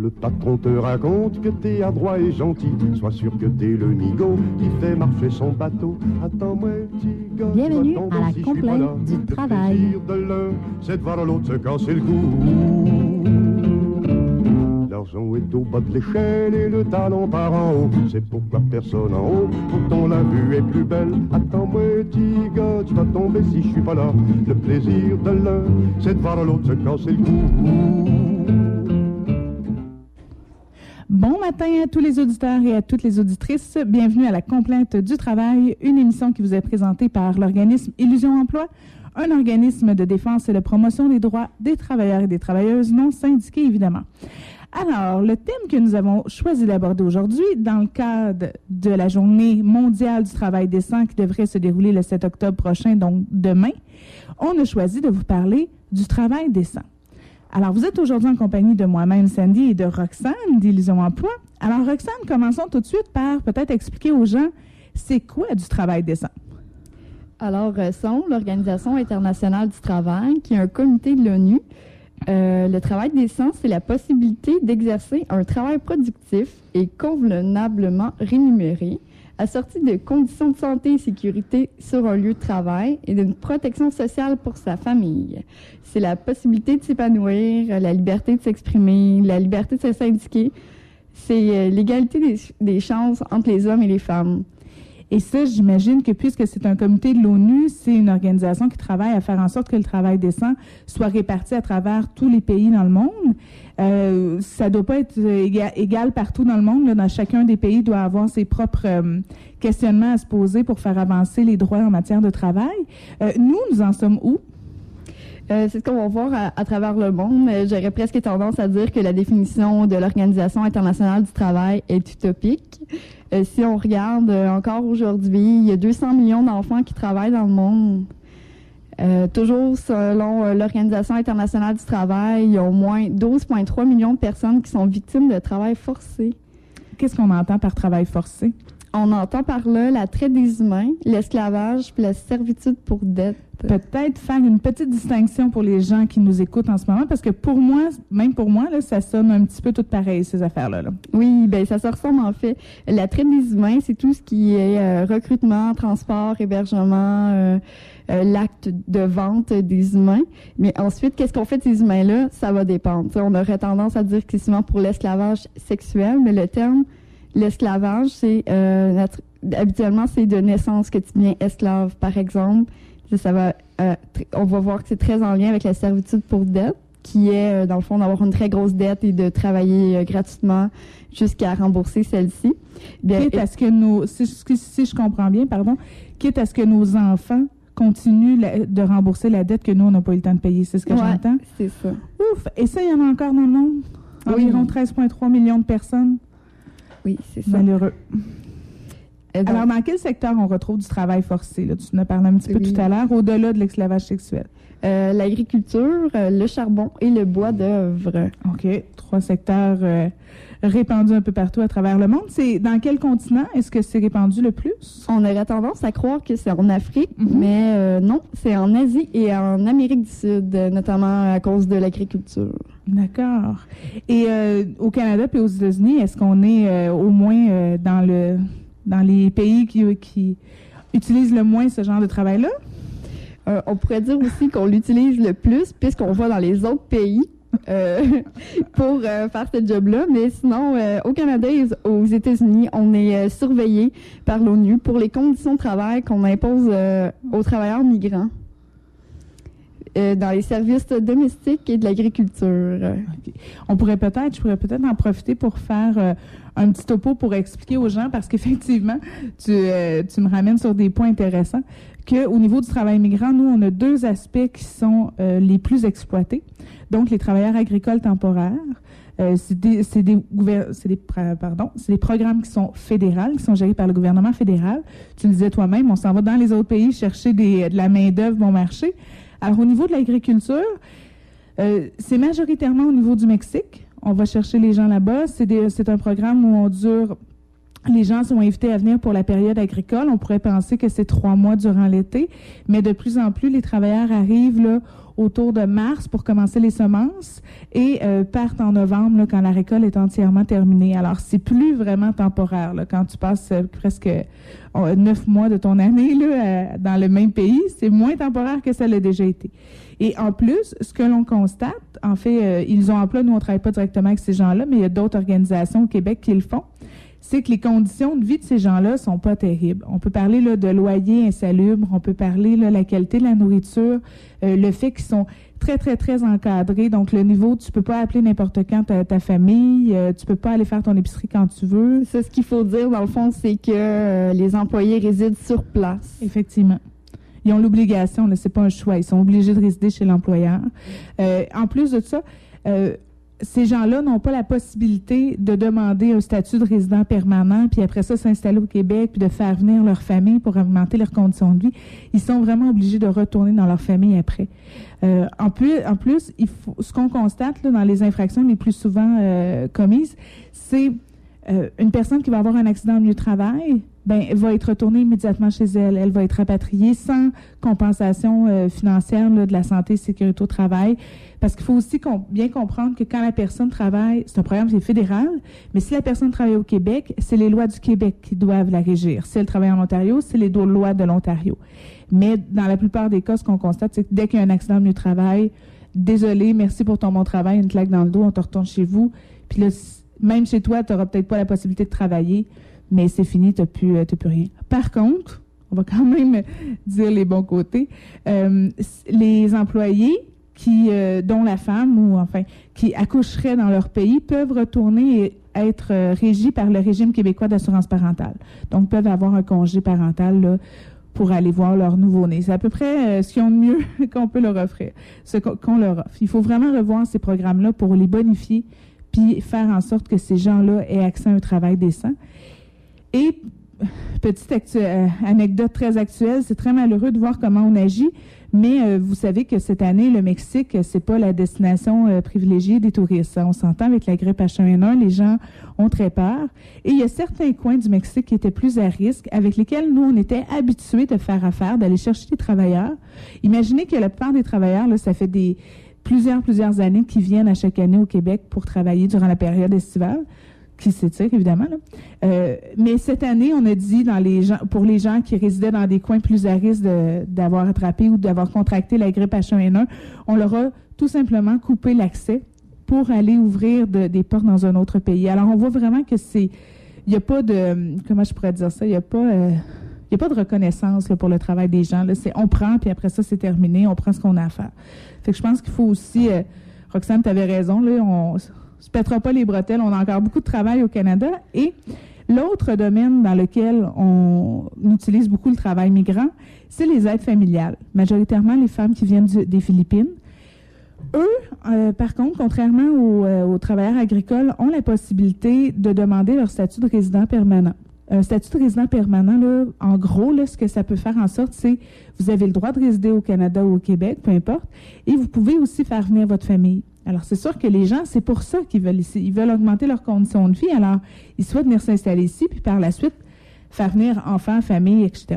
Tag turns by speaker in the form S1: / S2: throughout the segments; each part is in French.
S1: le patron te raconte que t'es adroit et gentil, sois sûr que t'es le nigo qui fait marcher son bateau. Attends-moi, petit gars.
S2: Bienvenue à la complainte du travail.
S1: Le plaisir de l'un, c'est de voir l'autre se casser le cou. L'argent est au bas de l'échelle et le talent par en haut. C'est pourquoi personne en haut, pourtant la vue est plus belle. Attends-moi, petit gars, tu vas tomber si je suis pas là. Le plaisir de l'un, c'est de voir l'autre se casser le cou.
S3: Bon matin à tous les auditeurs et à toutes les auditrices. Bienvenue à la complainte du travail, une émission qui vous est présentée par l'organisme Illusion Emploi, un organisme de défense et de promotion des droits des travailleurs et des travailleuses non syndiqués, évidemment. Alors, le thème que nous avons choisi d'aborder aujourd'hui, dans le cadre de la Journée mondiale du travail décent qui devrait se dérouler le 7 octobre prochain, donc demain, on a choisi de vous parler du travail décent. Alors, vous êtes aujourd'hui en compagnie de moi-même, Sandy, et de Roxane d'Illusion Emploi. Alors, Roxane, commençons tout de suite par peut-être expliquer aux gens, c'est quoi du travail décent?
S4: Alors, SON, l'Organisation internationale du travail, qui est un comité de l'ONU. Le travail décent, c'est la possibilité d'exercer un travail productif et convenablement rémunéré, assorti de conditions de santé et sécurité sur un lieu de travail et d'une protection sociale pour sa famille. C'est la possibilité de s'épanouir, la liberté de s'exprimer, la liberté de se syndiquer. C'est l'égalité des chances entre les hommes et les femmes.
S3: Et ça, j'imagine que puisque c'est un comité de l'ONU, c'est une organisation qui travaille à faire en sorte que le travail décent soit réparti à travers tous les pays dans le monde. Ça ne doit pas être égal partout dans le monde. Là, dans chacun des pays doit avoir ses propres questionnements à se poser pour faire avancer les droits en matière de travail. Nous en sommes où?
S4: C'est ce qu'on va voir à travers le monde. J'aurais presque tendance à dire que la définition de l'Organisation internationale du travail est utopique. Si on regarde encore aujourd'hui, il y a 200 millions d'enfants qui travaillent dans le monde. Toujours selon l'Organisation internationale du travail, il y a au moins 12,3 millions de personnes qui sont victimes de travail forcé.
S3: Qu'est-ce qu'on entend par travail forcé?
S4: On entend par là la traite des humains, l'esclavage puis la servitude pour dette.
S3: Peut-être faire une petite distinction pour les gens qui nous écoutent en ce moment, parce que pour moi, même pour moi, là, ça sonne un petit peu tout pareil, ces affaires-là. Là.
S4: Oui, bien, ça se ressemble en fait. La traite des humains, c'est tout ce qui est recrutement, transport, hébergement, l'acte de vente des humains. Mais ensuite, qu'est-ce qu'on fait de ces humains-là? Ça va dépendre. T'sais, on aurait tendance à dire que c'est souvent pour l'esclavage sexuel, mais le terme l'esclavage, c'est habituellement, c'est de naissance que tu deviens esclave, par exemple. On va voir que c'est très en lien avec la servitude pour dette, qui est, dans le fond, d'avoir une très grosse dette et de travailler gratuitement jusqu'à rembourser celle-ci.
S3: Quitte à ce que si je comprends bien, quitte à ce que nos enfants continuent de rembourser la dette que nous, on n'a pas eu le temps de payer. C'est ce que j'entends?
S4: C'est ça.
S3: Ouf! Et ça, il y en a encore dans le monde? Environ 13,3 millions de personnes?
S4: Oui, c'est ça.
S3: Malheureux. Alors, dans quel secteur on retrouve du travail forcé? Là? Tu en as parlé un petit peu tout à l'heure, au-delà de l'esclavage sexuel.
S4: L'agriculture, le charbon et le bois d'œuvre.
S3: OK. 3 secteurs répandus un peu partout à travers le monde. C'est dans quel continent est-ce que c'est répandu le plus?
S4: On aurait tendance à croire que c'est en Afrique, mais non, c'est en Asie et en Amérique du Sud, notamment à cause de l'agriculture.
S3: D'accord. Et au Canada puis aux États-Unis, est-ce qu'on est au moins dans les pays qui utilisent le moins ce genre de travail-là?
S4: On pourrait dire aussi qu'on l'utilise le plus puisqu'on va dans les autres pays pour faire ce job-là. Mais sinon, au Canada et aux États-Unis, on est surveillé par l'ONU pour les conditions de travail qu'on impose aux travailleurs migrants dans les services domestiques et de l'agriculture.
S3: Okay. Je pourrais peut-être en profiter pour faire un petit topo pour expliquer aux gens, parce qu'effectivement, tu me ramènes sur des points intéressants, qu'au niveau du travail migrant, nous, on a 2 aspects qui sont les plus exploités. Donc, les travailleurs agricoles temporaires. C'est des programmes qui sont fédéraux, qui sont gérés par le gouvernement fédéral. Tu le disais toi-même, on s'en va dans les autres pays chercher de la main-d'œuvre bon marché. Alors, au niveau de l'agriculture, c'est majoritairement au niveau du Mexique. On va chercher les gens là-bas. C'est un programme où on dure Les gens sont invités à venir pour la période agricole. On pourrait penser que c'est 3 mois durant l'été, mais de plus en plus, les travailleurs arrivent là, autour de mars pour commencer les semences et partent en novembre là, quand la récolte est entièrement terminée. Alors, c'est plus vraiment temporaire. Là, quand tu passes presque 9 mois de ton année là, dans le même pays, c'est moins temporaire que ça l'a déjà été. Et en plus, ce que l'on constate, en fait, ils ont emploi, nous on ne travaille pas directement avec ces gens-là, mais il y a d'autres organisations au Québec qui le font, c'est que les conditions de vie de ces gens-là sont pas terribles. On peut parler là, de loyers insalubres, on peut parler de la qualité de la nourriture, le fait qu'ils sont très, très, très encadrés. Donc, le niveau, tu peux pas appeler n'importe quand ta famille, tu peux pas aller faire ton épicerie quand tu veux.
S4: Ça, ce qu'il faut dire, dans le fond, c'est que les employés résident sur place.
S3: Effectivement. Ils ont l'obligation, là, c'est pas un choix, ils sont obligés de résider chez l'employeur. En plus de ça, ces gens-là n'ont pas la possibilité de demander un statut de résident permanent, puis après ça, s'installer au Québec, puis de faire venir leur famille pour augmenter leurs conditions de vie. Ils sont vraiment obligés de retourner dans leur famille après. En plus, ce qu'on constate là, dans les infractions les plus souvent commises, c'est une personne qui va avoir un accident au milieu de travail, va être retournée immédiatement chez elle. Elle va être rapatriée sans compensation financière là, de la santé et sécurité au travail. Parce qu'il faut aussi bien comprendre que quand la personne travaille, c'est un programme qui est fédéral, mais si la personne travaille au Québec, c'est les lois du Québec qui doivent la régir. Si elle travaille en Ontario, c'est les lois de l'Ontario. Mais dans la plupart des cas, ce qu'on constate, c'est que dès qu'il y a un accident au milieu de travail, désolé, merci pour ton bon travail, une claque dans le dos, on te retourne chez vous. Puis là, même chez toi, tu n'auras peut-être pas la possibilité de travailler, mais c'est fini, tu n'as plus rien. Par contre, on va quand même dire les bons côtés, les employés dont la femme ou enfin qui accoucheraient dans leur pays peuvent retourner et être régis par le régime québécois d'assurance parentale. Donc, peuvent avoir un congé parental là, pour aller voir leur nouveau-né. C'est à peu près ce qu'ils ont de mieux qu'on peut leur offrir, ce qu'on leur offre. Il faut vraiment revoir ces programmes-là pour les bonifier puis faire en sorte que ces gens-là aient accès à un travail décent. Et, petite anecdote très actuelle, c'est très malheureux de voir comment on agit, mais vous savez que cette année, le Mexique, c'est pas la destination privilégiée des touristes. On s'entend avec la grippe H1N1, les gens ont très peur. Et il y a certains coins du Mexique qui étaient plus à risque, avec lesquels nous, on était habitués de faire affaire, d'aller chercher des travailleurs. Imaginez que la plupart des travailleurs, là, ça fait plusieurs années qu'ils viennent à chaque année au Québec pour travailler durant la période estivale, qui s'étire évidemment. Là. Mais cette année, on a dit pour les gens qui résidaient dans des coins plus à risque d'avoir attrapé ou d'avoir contracté la grippe H1N1, on leur a tout simplement coupé l'accès pour aller ouvrir des portes dans un autre pays. Alors, on voit vraiment que il n'y a pas de, comment je pourrais dire ça, il n'y a pas de reconnaissance là, pour le travail des gens. Là. On prend, puis après ça, c'est terminé, on prend ce qu'on a à faire. Fait que je pense qu'il faut aussi, Roxane, tu avais raison, là, on se pètera pas les bretelles, on a encore beaucoup de travail au Canada. Et l'autre domaine dans lequel on utilise beaucoup le travail migrant, c'est les aides familiales, majoritairement les femmes qui viennent des Philippines. Eux, par contre, contrairement aux travailleurs agricoles, ont la possibilité de demander leur statut de résident permanent. Un statut de résident permanent, là, en gros, là, ce que ça peut faire en sorte, c'est vous avez le droit de résider au Canada ou au Québec, peu importe, et vous pouvez aussi faire venir votre famille. Alors, c'est sûr que les gens, c'est pour ça qu'ils veulent ici. Ils veulent augmenter leurs conditions de vie. Alors, ils souhaitent venir s'installer ici, puis par la suite, faire venir enfants, famille, etc.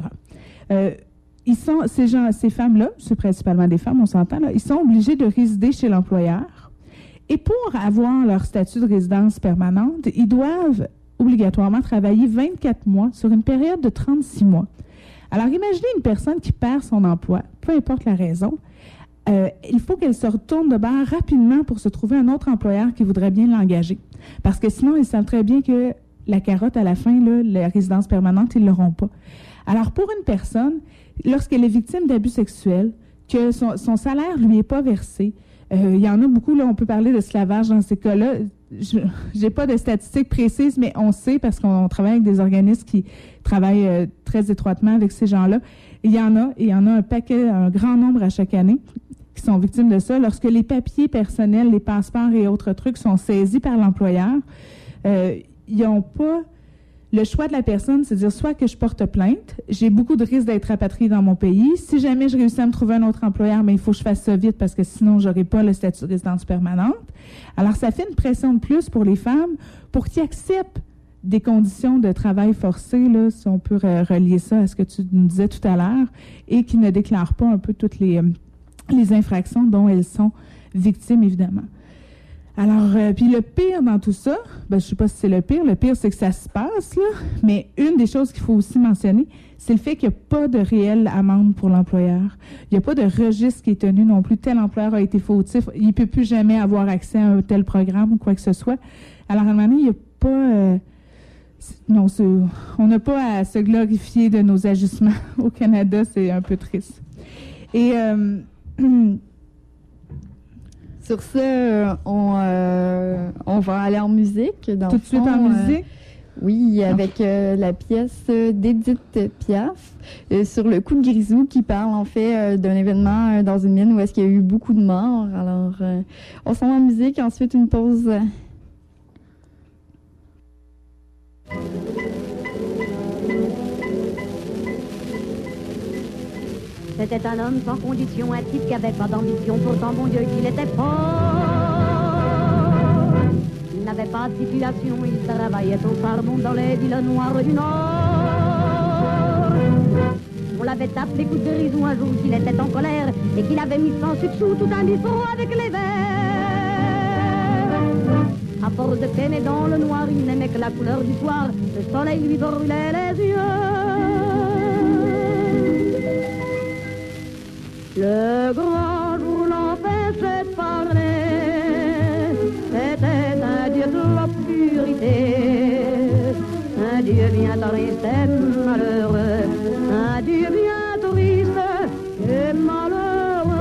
S3: Ces femmes-là, c'est principalement des femmes, on s'entend, là, ils sont obligés de résider chez l'employeur. Et pour avoir leur statut de résidence permanente, ils doivent obligatoirement travailler 24 mois sur une période de 36 mois. Alors, imaginez une personne qui perd son emploi, peu importe la raison. Il faut qu'elle se retourne de bord rapidement pour se trouver un autre employeur qui voudrait bien l'engager. Parce que sinon, ils savent très bien que la carotte, à la fin, là, la résidence permanente, ils ne l'auront pas. Alors, pour une personne, lorsqu'elle est victime d'abus sexuels, que son salaire ne lui est pas versé, il y en a beaucoup, là, on peut parler d'esclavage dans ces cas-là. Je n'ai pas de statistiques précises, mais on sait parce qu'on travaille avec des organismes qui travaillent très étroitement avec ces gens-là. Il y en a un grand nombre à chaque année qui sont victimes de ça. Lorsque les papiers personnels, les passeports et autres trucs sont saisis par l'employeur, ils n'ont pas le choix de la personne, c'est de dire soit que je porte plainte, j'ai beaucoup de risques d'être rapatriée dans mon pays. Si jamais je réussis à me trouver un autre employeur, mais il faut que je fasse ça vite parce que sinon, je n'aurai pas le statut de résidence permanente. Alors, ça fait une pression de plus pour les femmes pour qu'ils acceptent des conditions de travail forcé, là, si on peut relier ça à ce que tu nous disais tout à l'heure, et qui ne déclarent pas un peu toutes les infractions dont elles sont victimes, évidemment. Alors, puis le pire dans tout ça, je ne sais pas si c'est le pire c'est que ça se passe, là, mais une des choses qu'il faut aussi mentionner, c'est le fait qu'il n'y a pas de réelle amende pour l'employeur. Il n'y a pas de registre qui est tenu non plus. Tel employeur a été fautif, il ne peut plus jamais avoir accès à un tel programme ou quoi que ce soit. Alors, à un moment donné, il n'y a pas... on n'a pas à se glorifier de nos agissements au Canada, c'est un peu triste. Et...
S4: Sur ce, on va aller en musique.
S3: Tout de suite en musique?
S4: Oui, avec la pièce d'Édith Piaf sur le coup de grisou qui parle en fait d'un événement dans une mine où est-ce qu'il y a eu beaucoup de morts. Alors, on s'en va en musique, ensuite une pause.
S5: C'était un homme sans condition, un type qui avait pas d'ambition, pourtant bon Dieu qu'il était fort. Il n'avait pas de stipulation, il travaillait au charbon dans les villes noires du Nord. On l'avait appelé coup de grisou un jour qu'il était en colère et qu'il avait mis sans succès tout un bistrot avec les verres. À force de peiner dans le noir, il n'aimait que la couleur du soir, le soleil lui brûlait les yeux. Le grand jour l'empêchait de parler, c'était un dieu de l'obscurité, un dieu bien triste et malheureux, un dieu bien triste et malheureux.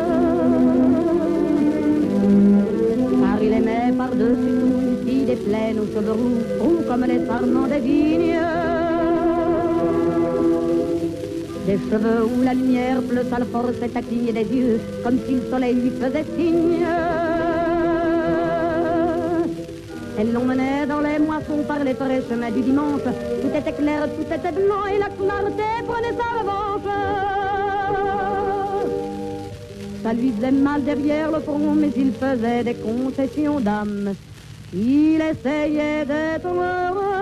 S5: Car il aimait par-dessus tout une fille des plaines aux cheveux roux comme les sarments des vignes. Des cheveux où la lumière bleu sale forçait à cligner des yeux, comme si le soleil lui faisait signe. Elle l'emmenait dans les moissons par les frais chemins du dimanche. Tout était clair, tout était blanc et la clarté prenait sa revanche. Ça lui faisait mal derrière le front, mais il faisait des concessions d'âme. Il essayait d'être heureux.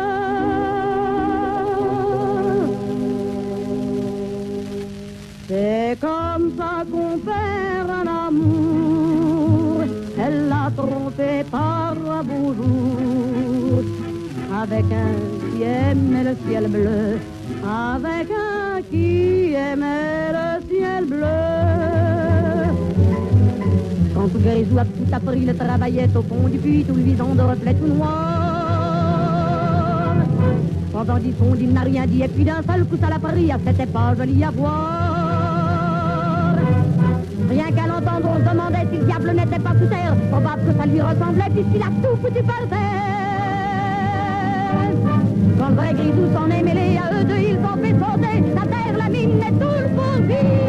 S5: C'est comme ça qu'on perd un amour. Elle l'a trompé par un beau jour, avec un qui aimait le ciel bleu, avec un qui aimait le ciel bleu. Quand tout grisou a tout appris, le travaillait au fond du puits, tout luisant de reflets tout noirs. Pendant 10 secondes, il n'a rien dit, et puis d'un seul coup, ça l'a pris, c'était pas joli à voir. Rien qu'à l'entendre, on se demandait si le diable n'était pas sous terre. Probable que ça lui ressemblait, puisqu'il a tout foutu par terre. Quand le vrai grisou s'en est mêlé, à eux deux, ils ont fait sauter la terre, la mine et tout le poursuit.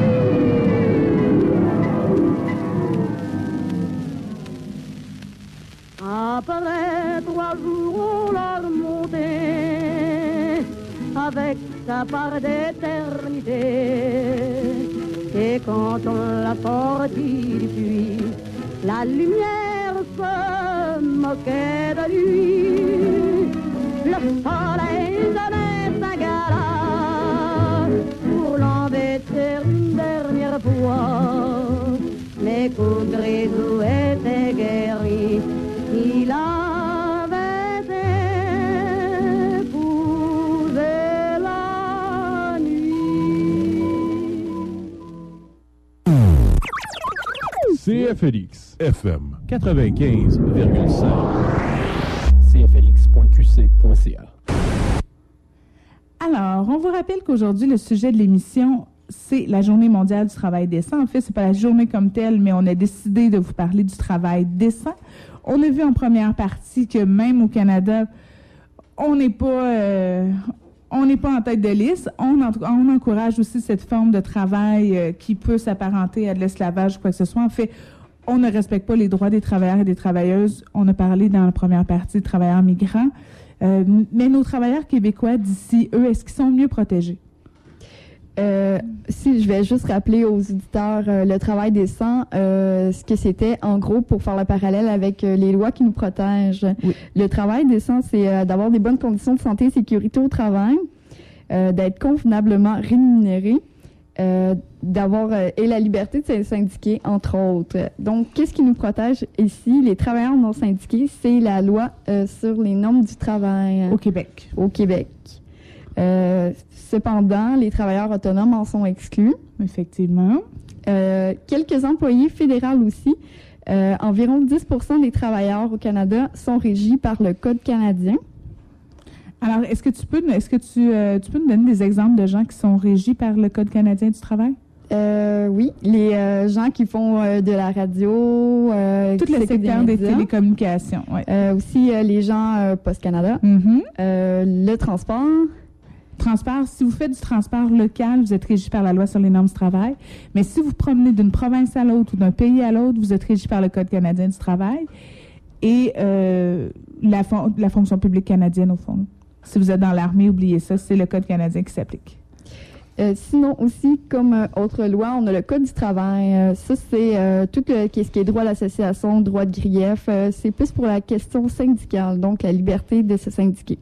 S5: Après 3 jours, on l'a remonté avec sa part d'éternité. Et quand on l'a sorti du puits, la lumière se moquait de lui. Le soleil donnait sa gala pour l'embêter une dernière fois. Mais qu'au grisou était guéri, il avait épousé la nuit.
S6: CFLX FM 95,5 CFLX.qc.ca.
S3: Alors, on vous rappelle qu'aujourd'hui, le sujet de l'émission, c'est la Journée mondiale du travail décent. En fait, c'est pas la journée comme telle, mais on a décidé de vous parler du travail décent. On a vu en première partie que même au Canada, on n'est pas en tête de liste. On encourage aussi cette forme de travail qui peut s'apparenter à de l'esclavage ou quoi que ce soit. En fait, on ne respecte pas les droits des travailleurs et des travailleuses. On a parlé dans la première partie de travailleurs migrants. Mais nos travailleurs québécois d'ici, eux, est-ce qu'ils sont mieux protégés?
S4: Si je vais juste rappeler aux auditeurs le travail décent, ce que c'était en gros pour faire le parallèle avec les lois qui nous protègent.
S3: Oui.
S4: Le travail décent, c'est d'avoir des bonnes conditions de santé et sécurité au travail, d'être convenablement rémunéré, d'avoir et la liberté de se syndiquer, entre autres. Donc, qu'est-ce qui nous protège ici, les travailleurs non syndiqués? C'est la loi sur les normes du travail.
S3: Au Québec.
S4: Au Québec. Cependant, les travailleurs autonomes en sont exclus.
S3: Effectivement.
S4: Quelques employés fédéraux aussi. Environ 10% des travailleurs au Canada sont régis par le Code canadien.
S3: Alors, est-ce que tu peux nous donner des exemples de gens qui sont régis par le Code canadien du travail?
S4: Oui, les gens qui font de la radio,
S3: Tout le secteur des télécommunications. Ouais.
S4: Aussi les gens Post Canada, le transport.
S3: Transport, si vous faites du transport local, vous êtes régi par la loi sur les normes du travail. Mais si vous promenez d'une province à l'autre ou d'un pays à l'autre, vous êtes régi par le Code canadien du travail et la fonction publique canadienne, au fond. Si vous êtes dans l'armée, oubliez ça, c'est le Code canadien qui s'applique.
S4: Sinon aussi, comme autre loi, on a le Code du travail. Ça, c'est tout ce qui est droit à l'association, droit de grief. C'est plus pour la question syndicale, donc la liberté de se syndiquer.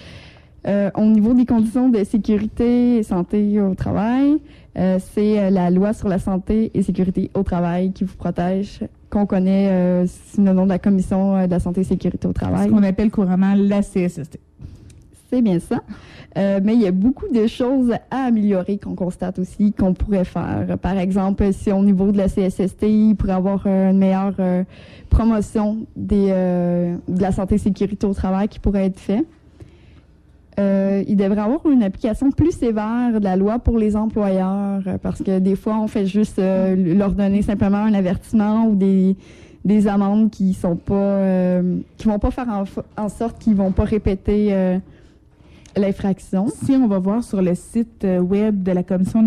S4: Au niveau des conditions de sécurité et santé au travail, c'est la loi sur la santé et sécurité au travail qui vous protège, qu'on connaît sous le nom de la Commission de la santé et sécurité au travail.
S3: Ce qu'on appelle couramment la CSST.
S4: C'est bien ça. Mais il y a beaucoup de choses à améliorer qu'on constate aussi, qu'on pourrait faire. Par exemple, si au niveau de la CSST, il pourrait avoir une meilleure promotion de la santé et sécurité au travail qui pourrait être fait. Il devrait avoir une application plus sévère de la loi pour les employeurs, parce que des fois, on fait juste leur donner simplement un avertissement ou des amendes qui sont pas qui vont pas faire en sorte qu'ils vont pas répéter l'infraction.
S3: Si on va voir sur le site web de la Commission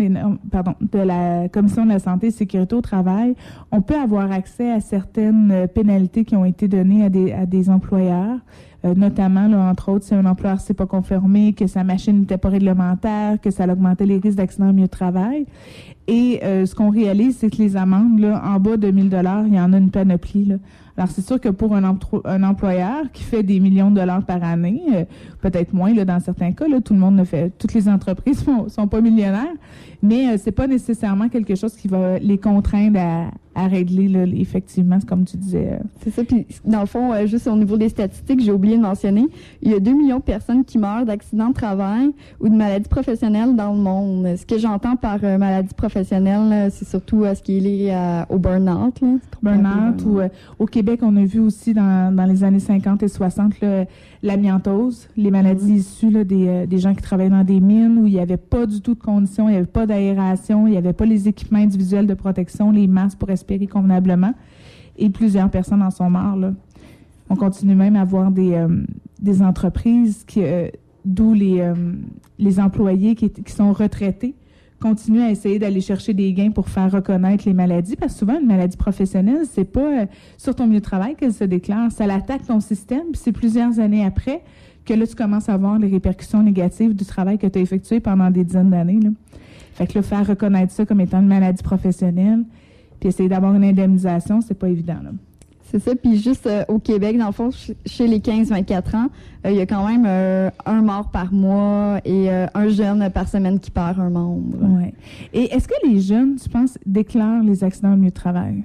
S3: de la Commission de la santé et sécurité au travail, on peut avoir accès à certaines pénalités qui ont été données à des employeurs. Notamment, là, entre autres, si un employeur ne s'est pas conformé, que sa machine n'était pas réglementaire, que ça augmentait les risques d'accident au milieu de travail. Et ce qu'on réalise, c'est que les amendes, là, en bas de 1 000 $, il y en a une panoplie. Là. Alors, c'est sûr que pour un employeur qui fait des millions de dollars par année, peut-être moins là, dans certains cas, là, tout le monde ne fait, toutes les entreprises sont pas millionnaires, mais c'est pas nécessairement quelque chose qui va les contraindre à régler, là, effectivement, comme tu disais.
S4: C'est ça, puis dans le fond, juste au niveau des statistiques, j'ai oublié de mentionner, il y a 2 millions de personnes qui meurent d'accidents de travail ou de maladies professionnelles dans le monde. Ce que j'entends par maladie professionnelle, c'est surtout ce qui est lié au burn-out. Là.
S3: Burn-out ou au Québec, on a vu aussi dans les années 50 et 60 là, l'amiantose, les maladies issues là, des gens qui travaillaient dans des mines où il n'y avait pas du tout de conditions, il n'y avait pas d'aération, il n'y avait pas les équipements individuels de protection, les masques pour respirer convenablement. Et plusieurs personnes en sont mortes. Là. On continue même à avoir des entreprises d'où les employés qui sont retraités continuent à essayer d'aller chercher des gains pour faire reconnaître les maladies, parce que souvent, une maladie professionnelle, c'est pas sur ton milieu de travail qu'elle se déclare, ça l'attaque ton système, puis c'est plusieurs années après que là, tu commences à voir les répercussions négatives du travail que tu as effectué pendant des dizaines d'années. Là. Fait que là, faire reconnaître ça comme étant une maladie professionnelle, puis essayer d'avoir une indemnisation, c'est pas évident, là.
S4: C'est ça. Puis juste au Québec, dans le fond, chez les 15-24 ans, il y a quand même un mort par mois et un jeune par semaine qui perd un membre.
S3: Oui. Et est-ce que les jeunes, tu penses, déclarent les accidents au milieu de travail?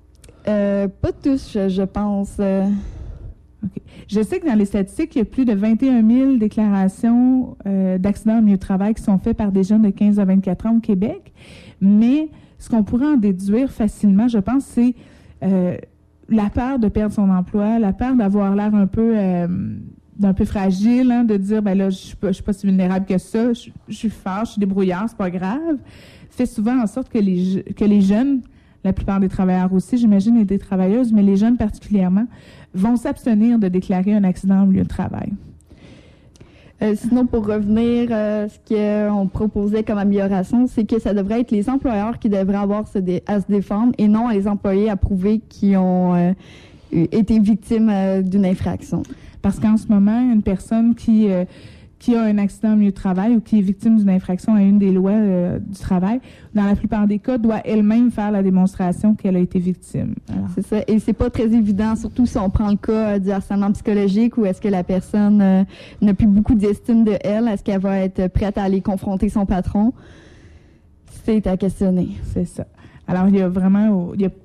S4: Pas tous, je pense.
S3: Okay. Je sais que dans les statistiques, il y a plus de 21 000 déclarations d'accidents au milieu de travail qui sont faites par des jeunes de 15 à 24 ans au Québec. Mais ce qu'on pourrait en déduire facilement, je pense, c'est la peur de perdre son emploi, la peur d'avoir l'air un peu fragile, hein, de dire, ben là, je suis pas si vulnérable que ça, je suis fort, je suis débrouillard, c'est pas grave, fait souvent en sorte que les jeunes, la plupart des travailleurs aussi, j'imagine, et des travailleuses, mais les jeunes particulièrement, vont s'abstenir de déclarer un accident au milieu de travail.
S4: Sinon, pour revenir, ce qu'on proposait comme amélioration, c'est que ça devrait être les employeurs qui devraient avoir à se défendre et non les employés à prouver qui ont été victimes d'une infraction.
S3: Parce qu'en ce moment, une personne qui qui a un accident au milieu de travail ou qui est victime d'une infraction à une des lois du travail, dans la plupart des cas, doit elle-même faire la démonstration qu'elle a été victime. Alors.
S4: C'est ça. Et c'est pas très évident, surtout si on prend le cas du harcèlement psychologique où est-ce que la personne n'a plus beaucoup d'estime de elle, est-ce qu'elle va être prête à aller confronter son patron? C'est à questionner.
S3: C'est ça. Alors, il y a vraiment...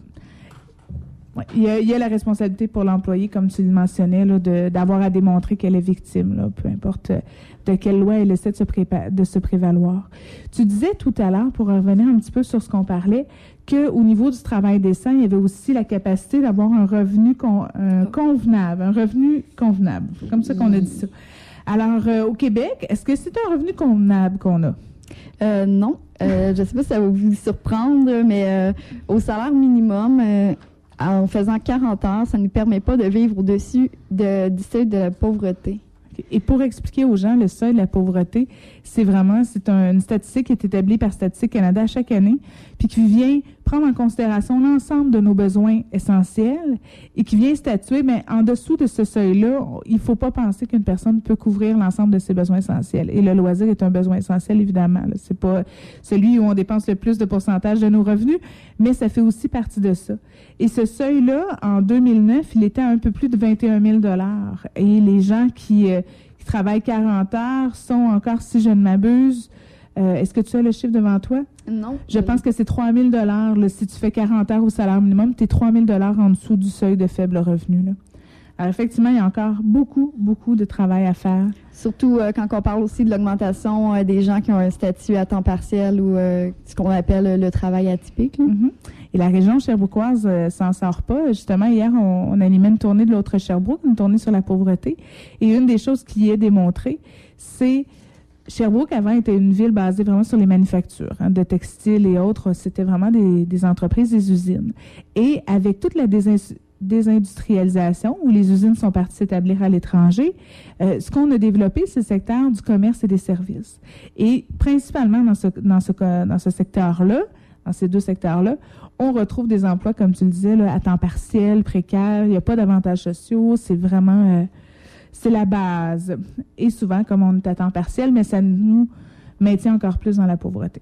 S3: Il y a la responsabilité pour l'employé, comme tu le mentionnais, là, d'avoir à démontrer qu'elle est victime, là, peu importe de quelle loi elle essaie de se prévaloir. Tu disais tout à l'heure, pour revenir un petit peu sur ce qu'on parlait, qu'au niveau du travail décent, il y avait aussi la capacité d'avoir un revenu convenable, un revenu convenable. C'est comme ça qu'on a dit ça. Alors, au Québec, est-ce que c'est un revenu convenable qu'on a?
S4: Non. Je ne sais pas si ça va vous surprendre, mais au salaire minimum... en faisant 40 heures, ça ne nous permet pas de vivre au-dessus du seuil de la pauvreté.
S3: Et pour expliquer aux gens le seuil de la pauvreté, c'est une statistique qui est établie par Statistique Canada à chaque année, puis qui vient prendre en considération l'ensemble de nos besoins essentiels et qui vient statuer, mais en dessous de ce seuil-là, il ne faut pas penser qu'une personne peut couvrir l'ensemble de ses besoins essentiels. Et le loisir est un besoin essentiel, évidemment. Ce n'est pas celui où on dépense le plus de pourcentage de nos revenus, mais ça fait aussi partie de ça. Et ce seuil-là, en 2009, il était à un peu plus de 21 000 $. Et les gens qui travaillent 40 heures sont encore, si je ne m'abuse, est-ce que tu as le chiffre devant toi?
S4: Non.
S3: Je pense que c'est 3 000 $. Si tu fais 40 heures au salaire minimum, tu es 3 000 $ en dessous du seuil de faible revenu. Là. Alors, effectivement, il y a encore beaucoup, beaucoup de travail à faire.
S4: Surtout quand on parle aussi de l'augmentation des gens qui ont un statut à temps partiel ou ce qu'on appelle le travail atypique.
S3: Mm-hmm. Et la région cherbourgoise s'en sort pas. Justement, hier, on animait une tournée de l'autre Sherbrooke, une tournée sur la pauvreté. Et une des choses qui est démontrée, c'est... Sherbrooke, avant, était une ville basée vraiment sur les manufactures, de textiles et autres. C'était vraiment des entreprises, des usines. Et avec toute la désindustrialisation, où les usines sont parties s'établir à l'étranger, ce qu'on a développé, c'est le secteur du commerce et des services. Et principalement dans ce secteur-là, dans ces deux secteurs-là, on retrouve des emplois, comme tu le disais, là, à temps partiel, précaire. Il n'y a pas d'avantages sociaux. C'est vraiment... c'est la base. Et souvent, comme on est à temps partiel, mais ça nous maintient encore plus dans la pauvreté.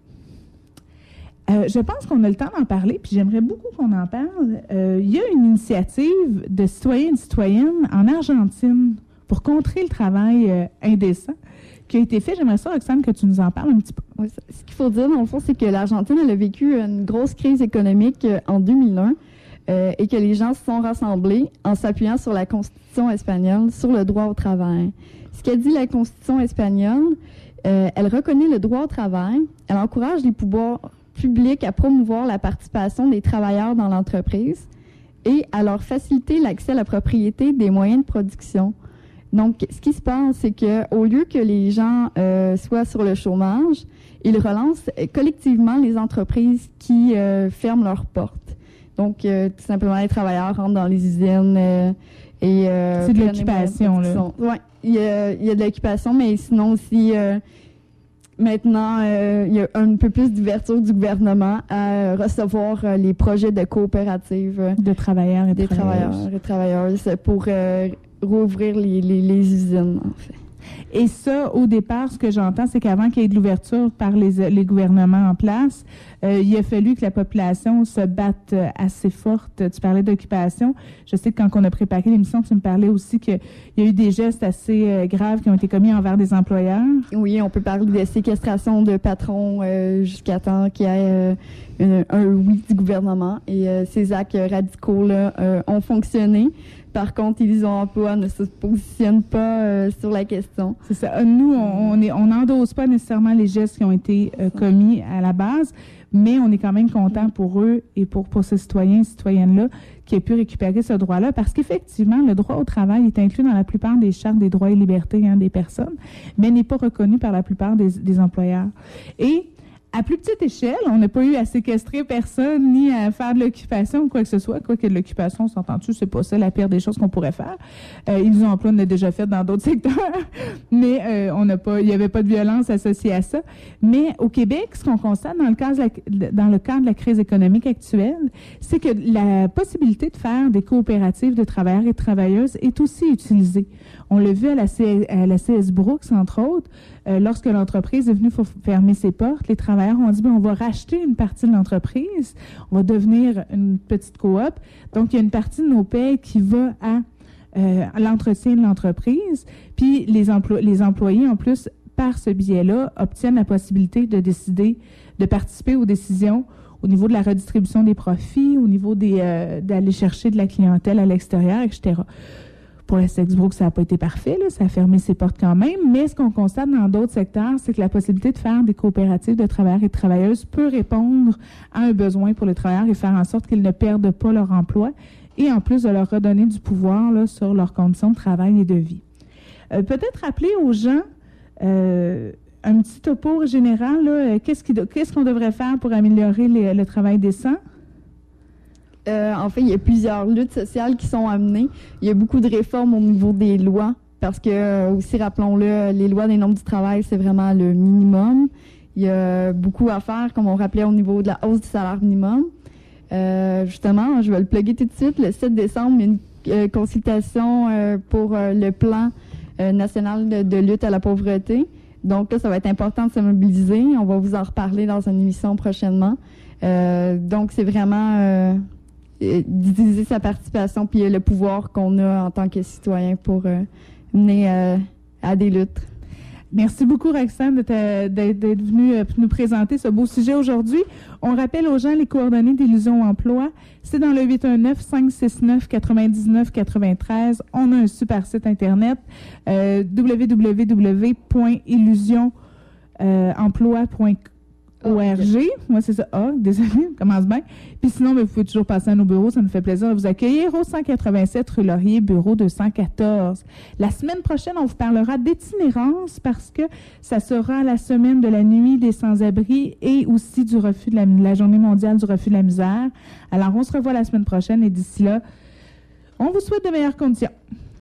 S3: Je pense qu'on a le temps d'en parler, puis j'aimerais beaucoup qu'on en parle. Il y a une initiative de citoyens et de citoyennes en Argentine pour contrer le travail indécent qui a été fait. J'aimerais ça, Roxane, que tu nous en parles un petit peu.
S4: Oui, ce qu'il faut dire, dans le fond, c'est que l'Argentine, elle a vécu une grosse crise économique en 2001 et que les gens se sont rassemblés en s'appuyant sur la Constitution espagnole, sur le droit au travail. Ce qu'a dit la Constitution espagnole, elle reconnaît le droit au travail, elle encourage les pouvoirs publics à promouvoir la participation des travailleurs dans l'entreprise et à leur faciliter l'accès à la propriété des moyens de production. Donc, ce qui se passe, c'est qu'au lieu que les gens soient sur le chômage, ils relancent collectivement les entreprises qui ferment leurs portes. Donc, tout simplement, les travailleurs rentrent dans les usines et...
S3: c'est de l'occupation, là.
S4: Oui, il y a de l'occupation, mais sinon aussi, maintenant, il y a un peu plus d'ouverture du gouvernement à recevoir les projets de coopératives.
S3: De travailleurs et
S4: des travailleurs et travailleuses pour... rouvrir les usines, en fait.
S3: Et ça, au départ, ce que j'entends, c'est qu'avant qu'il y ait de l'ouverture par les gouvernements en place, il a fallu que la population se batte assez forte. Tu parlais d'occupation. Je sais que quand on a préparé l'émission, tu me parlais aussi qu'il y a eu des gestes assez graves qui ont été commis envers des employeurs.
S4: Oui, on peut parler de séquestration de patrons jusqu'à temps qu'il y ait un oui du gouvernement. Et ces actes radicaux-là ont fonctionné. Par contre, Illusion Emploi ne se positionne pas sur la question.
S3: C'est ça. Nous, on n'endosse pas nécessairement les gestes qui ont été commis à la base, mais on est quand même content pour eux et pour ces citoyens et citoyennes-là qui aient pu récupérer ce droit-là, parce qu'effectivement, le droit au travail est inclus dans la plupart des chartes des droits et libertés des personnes, mais n'est pas reconnu par la plupart des employeurs. Et À plus petite échelle, on n'a pas eu à séquestrer personne ni à faire de l'occupation ou quoi que ce soit. Quoique de l'occupation, s'entend-tu, c'est pas ça la pire des choses qu'on pourrait faire. Illusion Emploi on a déjà fait dans d'autres secteurs, mais il n'y avait pas de violence associée à ça. Mais au Québec, ce qu'on constate dans le cadre de la crise économique actuelle, c'est que la possibilité de faire des coopératives de travailleurs et de travailleuses est aussi utilisée. On l'a vu à la CS Brooks, entre autres, lorsque l'entreprise est venue fermer ses portes, les travailleurs ont dit, on va racheter une partie de l'entreprise, on va devenir une petite coop. Donc, il y a une partie de nos paies qui va à l'entretien de l'entreprise. Puis, les employés, en plus, par ce biais-là, obtiennent la possibilité de décider, de participer aux décisions au niveau de la redistribution des profits, au niveau d'aller chercher de la clientèle à l'extérieur, etc. Pour la Sexbrook, ça n'a pas été parfait, là, ça a fermé ses portes quand même, mais ce qu'on constate dans d'autres secteurs, c'est que la possibilité de faire des coopératives de travailleurs et de travailleuses peut répondre à un besoin pour les travailleurs et faire en sorte qu'ils ne perdent pas leur emploi et en plus de leur redonner du pouvoir là, sur leurs conditions de travail et de vie. Peut-être rappeler aux gens un petit topo général, là, qu'est-ce qu'on devrait faire pour améliorer le travail décent?
S4: En fait, il y a plusieurs luttes sociales qui sont amenées. Il y a beaucoup de réformes au niveau des lois, parce que, aussi, rappelons-le, les lois des normes du travail, c'est vraiment le minimum. Il y a beaucoup à faire, comme on rappelait, au niveau de la hausse du salaire minimum. Justement, je vais le plugger tout de suite. Le 7 décembre, il y a une consultation pour le plan national de lutte à la pauvreté. Donc là, ça va être important de se mobiliser. On va vous en reparler dans une émission prochainement. Donc, c'est vraiment d'utiliser sa participation puis le pouvoir qu'on a en tant que citoyen pour mener à des luttes.
S3: Merci beaucoup, Roxane, d'être venue nous présenter ce beau sujet aujourd'hui. On rappelle aux gens les coordonnées d'Illusion Emploi. C'est dans le 819-569-9993. On a un super site Internet, www.illusionemploi.org. Moi, c'est ça. Désolé, commence bien. Puis sinon, vous pouvez toujours passer à nos bureaux. Ça nous fait plaisir de vous accueillir au 187 rue Laurier, bureau 214. La semaine prochaine, on vous parlera d'itinérance parce que ça sera la semaine de la nuit des sans-abri et aussi du refus de la journée mondiale du refus de la misère. Alors, on se revoit la semaine prochaine et d'ici là, on vous souhaite de meilleures conditions.